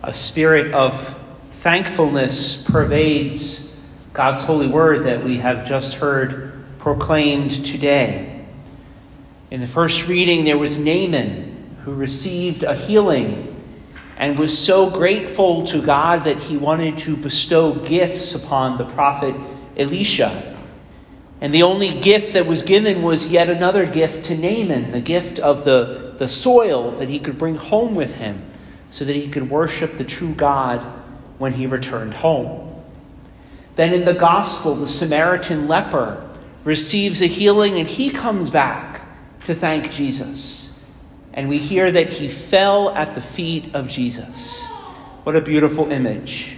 A spirit of thankfulness pervades God's holy word that we have just heard proclaimed today. In the first reading, there was Naaman, who received a healing and was so grateful to God that he wanted to bestow gifts upon the prophet Elisha. And the only gift that was given was yet another gift to Naaman, the gift of the soil that he could bring home with him so that he could worship the true God when he returned home. Then in the gospel, the Samaritan leper receives a healing and he comes back to thank Jesus. And we hear that he fell at the feet of Jesus. What a beautiful image.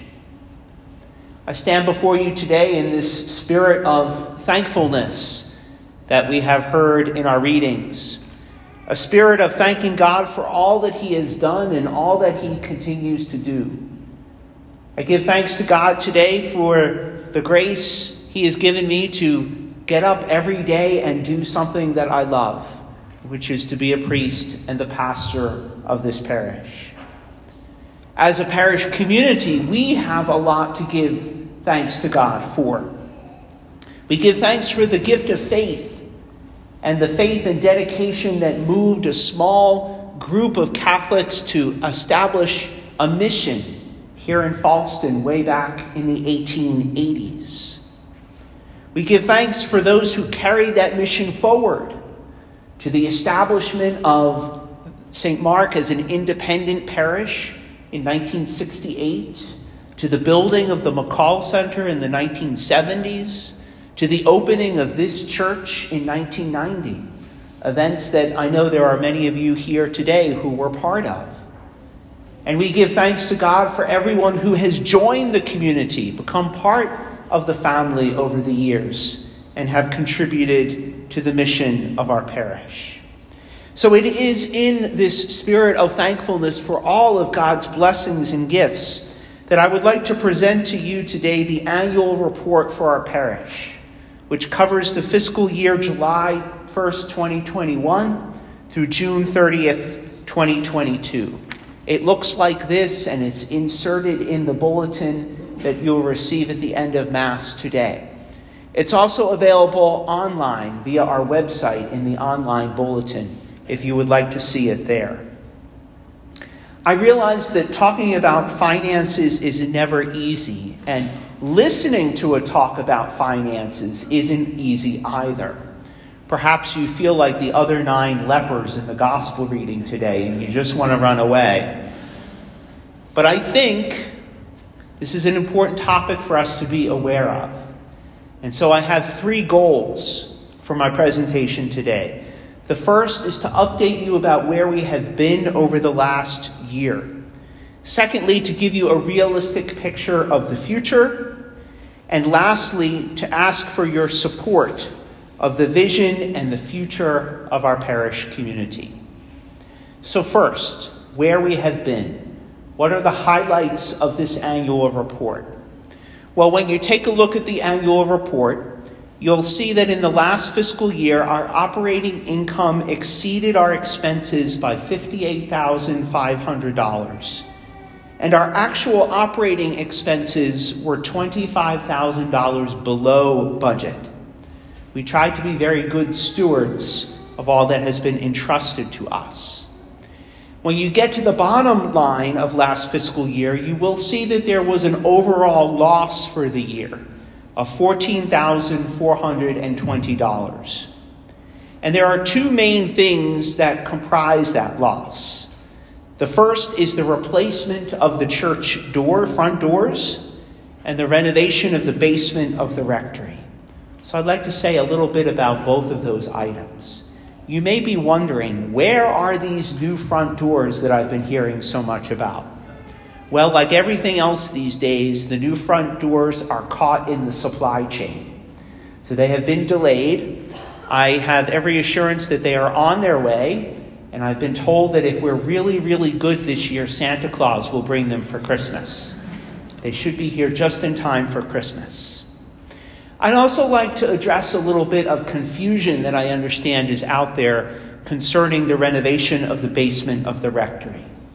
I stand before you today in this spirit of thankfulness that we have heard in our readings. A spirit of thanking God for all that he has done and all that he continues to do. I give thanks to God today for the grace he has given me to get up every day and do something that I love, which is to be a priest and the pastor of this parish. As a parish community, we have a lot to give thanks to God for. We give thanks for the gift of faith and the faith and dedication that moved a small group of Catholics to establish a mission here in Falston way back in the 1880s. We give thanks for those who carried that mission forward to the establishment of St. Mark as an independent parish in 1968, to the building of the McCall Center in the 1970s, to the opening of this church in 1990, events that I know there are many of you here today who were part of. And we give thanks to God for everyone who has joined the community, become part of the family over the years, and have contributed to the mission of our parish. So it is in this spirit of thankfulness for all of God's blessings and gifts that I would like to present to you today the annual report for our parish, which covers the fiscal year July 1st, 2021 through June 30th, 2022. It looks like this, and it's inserted in the bulletin that you'll receive at the end of Mass today. It's also available online via our website in the online bulletin, if you would like to see it there. I realize that talking about finances is never easy, and listening to a talk about finances isn't easy either. Perhaps you feel like the other 9 lepers in the gospel reading today, and you just want to run away. But I think this is an important topic for us to be aware of. And so I have 3 goals for my presentation today. The first is to update you about where we have been over the last year. Secondly, to give you a realistic picture of the future. And lastly, to ask for your support of the vision and the future of our parish community. So first, where we have been. What are the highlights of this annual report? Well, when you take a look at the annual report, you'll see that in the last fiscal year, our operating income exceeded our expenses by $58,500. And our actual operating expenses were $25,000 below budget. We tried to be very good stewards of all that has been entrusted to us. When you get to the bottom line of last fiscal year, you will see that there was an overall loss for the year of $14,420. And there are 2 main things that comprise that loss. The first is the replacement of the church front doors, and the renovation of the basement of the rectory. So I'd like to say a little bit about both of those items. You may be wondering, where are these new front doors that I've been hearing so much about? Well, like everything else these days, the new front doors are caught in the supply chain. So they have been delayed. I have every assurance that they are on their way. And I've been told that if we're really, really good this year, Santa Claus will bring them for Christmas. They should be here just in time for Christmas. I'd also like to address a little bit of confusion that I understand is out there concerning the renovation of the basement of the rectory.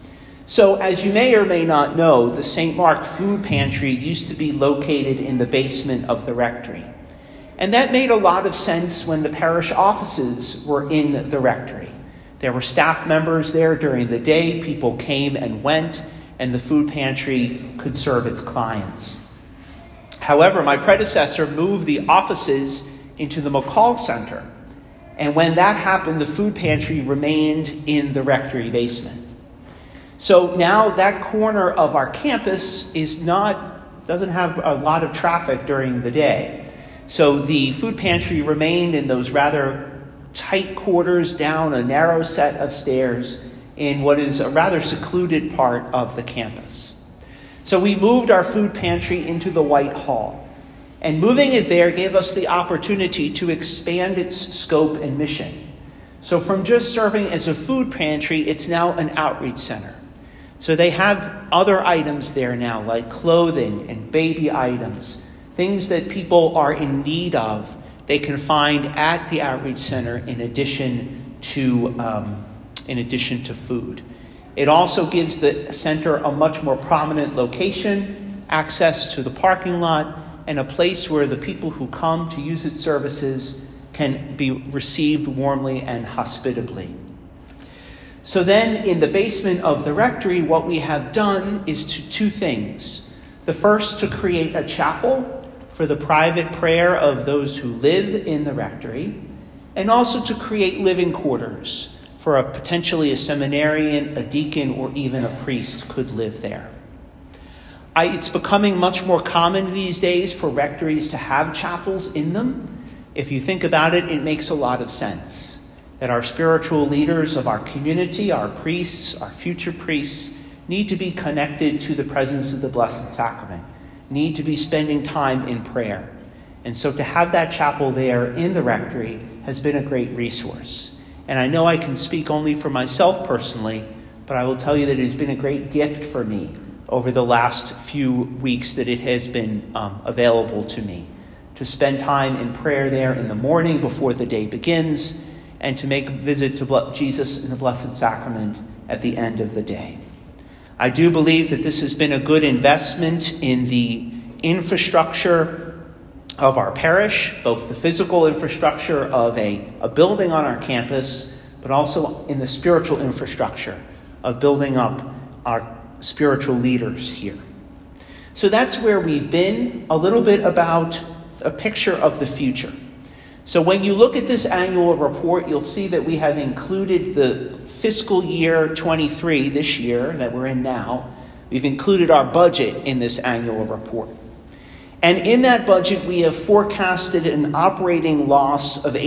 So, as you may or may not know, the St. Mark Food Pantry used to be located in the basement of the rectory. And that made a lot of sense when the parish offices were in the rectory. There were staff members there during the day, people came and went, and the food pantry could serve its clients. However, my predecessor moved the offices into the McCall Center. And when that happened, the food pantry remained in the rectory basement. So now that corner of our campus doesn't have a lot of traffic during the day. So the food pantry remained in those rather tight quarters down a narrow set of stairs in what is a rather secluded part of the campus. So we moved our food pantry into the White Hall. And moving it there gave us the opportunity to expand its scope and mission. So from just serving as a food pantry, it's now an outreach center. So they have other items there now, like clothing and baby items, things that people are in need of, they can find at the outreach center in addition to food. It also gives the center a much more prominent location, access to the parking lot, and a place where the people who come to use its services can be received warmly and hospitably. So then in the basement of the rectory, what we have done is two things. The first, to create a chapel for the private prayer of those who live in the rectory, and also to create living quarters for potentially a seminarian, a deacon, or even a priest could live there. It's becoming much more common these days for rectories to have chapels in them. If you think about it, it makes a lot of sense that our spiritual leaders of our community, our priests, our future priests, need to be connected to the presence of the Blessed Sacrament, need to be spending time in prayer. And so to have that chapel there in the rectory has been a great resource. And I know I can speak only for myself personally, but I will tell you that it has been a great gift for me over the last few weeks that it has been available to me, to spend time in prayer there in the morning before the day begins, and to make a visit to Jesus in the Blessed Sacrament at the end of the day. I do believe that this has been a good investment in the infrastructure of our parish, both the physical infrastructure of a building on our campus, but also in the spiritual infrastructure of building up our spiritual leaders here. So that's where we've been, a little bit about a picture of the future. So when you look at this annual report, you'll see that we have included the fiscal year 23, this year that we're in now. We've included our budget in this annual report. And in that budget, we have forecasted an operating loss of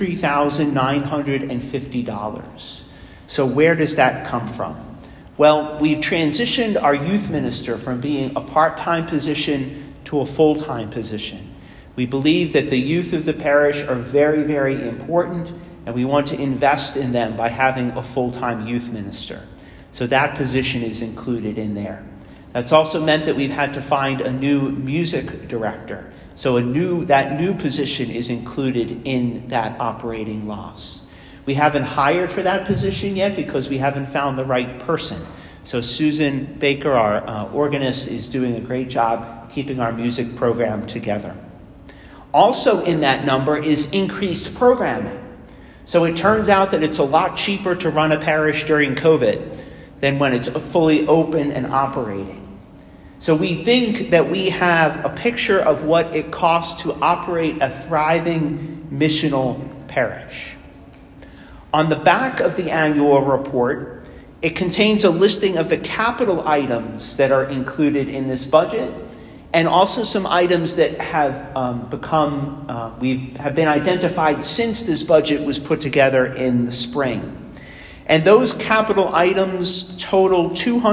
$83,950. So where does that come from? Well, we've transitioned our youth minister from being a part-time position to a full-time position. We believe that the youth of the parish are very, very important, and we want to invest in them by having a full-time youth minister. So that position is included in there. That's also meant that we've had to find a new music director. So that new position is included in that operating loss. We haven't hired for that position yet because we haven't found the right person. So Susan Baker, our organist, is doing a great job keeping our music program together. Also in that number is increased programming. So it turns out that it's a lot cheaper to run a parish during COVID than when it's fully open and operating. So we think that we have a picture of what it costs to operate a thriving missional parish. On the back of the annual report, it contains a listing of the capital items that are included in this budget, and also some items that have been identified since this budget was put together in the spring. And those capital items total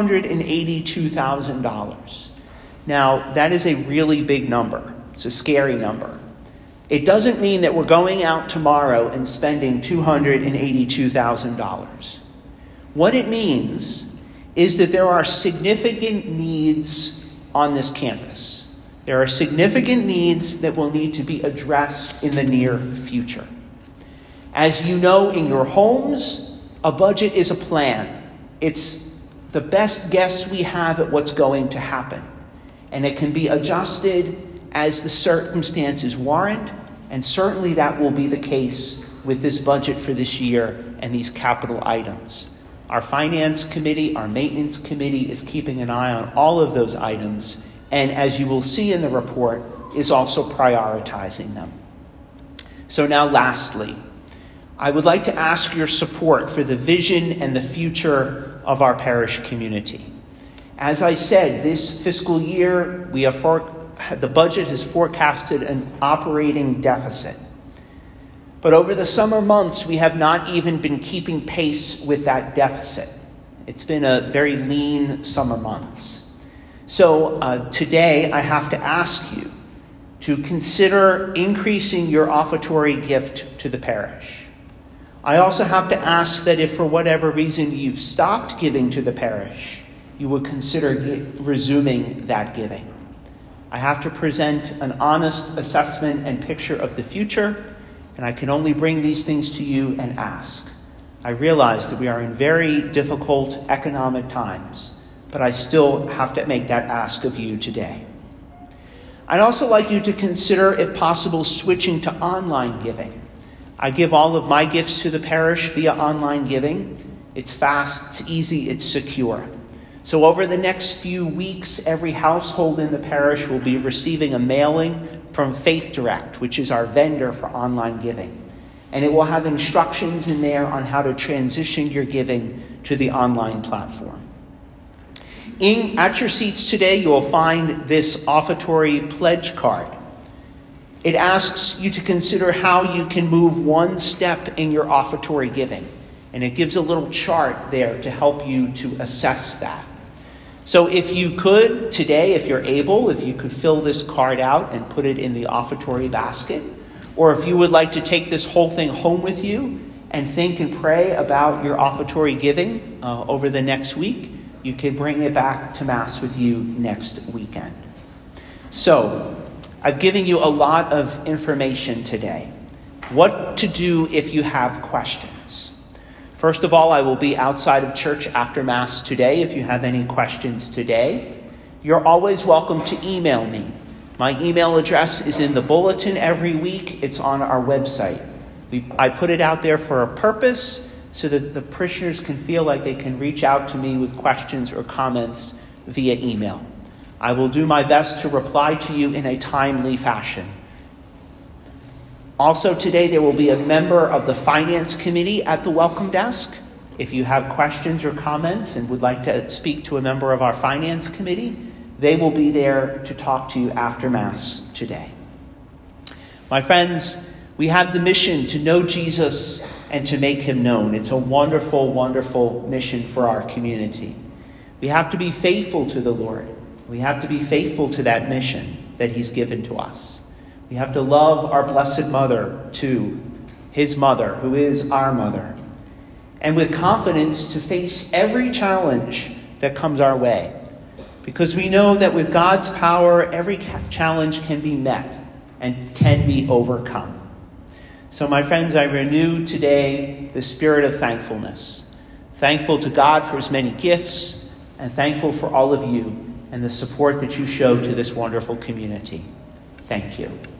$282,000. Now, that is a really big number. It's a scary number. It doesn't mean that we're going out tomorrow and spending $282,000. What it means is that there are significant needs on this campus. There are significant needs that will need to be addressed in the near future. As you know, in your homes, a budget is a plan. It's the best guess we have at what's going to happen. And it can be adjusted as the circumstances warrant, and certainly that will be the case with this budget for this year and these capital items. Our finance committee, our maintenance committee is keeping an eye on all of those items, and as you will see in the report, is also prioritizing them. So now lastly, I would like to ask your support for the vision and the future of our parish community. As I said, this fiscal year, the budget has forecasted an operating deficit. But over the summer months, we have not even been keeping pace with that deficit. It's been a very lean summer months. So today, I have to ask you to consider increasing your offertory gift to the parish. I also have to ask that if for whatever reason you've stopped giving to the parish, you would consider resuming that giving. I have to present an honest assessment and picture of the future, and I can only bring these things to you and ask. I realize that we are in very difficult economic times, but I still have to make that ask of you today. I'd also like you to consider, if possible, switching to online giving. I give all of my gifts to the parish via online giving. It's fast, it's easy, it's secure. So over the next few weeks, every household in the parish will be receiving a mailing from Faith Direct, which is our vendor for online giving. And it will have instructions in there on how to transition your giving to the online platform. At your seats today, you will find this offertory pledge card. It asks you to consider how you can move one step in your offertory giving. And it gives a little chart there to help you to assess that. So if you could today, if you're able, if you could fill this card out and put it in the offertory basket, or if you would like to take this whole thing home with you and think and pray about your offertory giving over the next week, you can bring it back to Mass with you next weekend. So, I've given you a lot of information today. What to do if you have questions. First of all, I will be outside of church after Mass today. If you have any questions today, you're always welcome to email me. My email address is in the bulletin every week. It's on our website. I put it out there for a purpose so that the parishioners can feel like they can reach out to me with questions or comments via email. I will do my best to reply to you in a timely fashion. Also today, there will be a member of the Finance Committee at the welcome desk. If you have questions or comments and would like to speak to a member of our Finance Committee, they will be there to talk to you after Mass today. My friends, we have the mission to know Jesus and to make him known. It's a wonderful, wonderful mission for our community. We have to be faithful to the Lord. We have to be faithful to that mission that he's given to us. We have to love our Blessed Mother too, his mother, who is our mother. And with confidence to face every challenge that comes our way. Because we know that with God's power, every challenge can be met and can be overcome. So my friends, I renew today the spirit of thankfulness. Thankful to God for his many gifts, and thankful for all of you and the support that you show to this wonderful community. Thank you.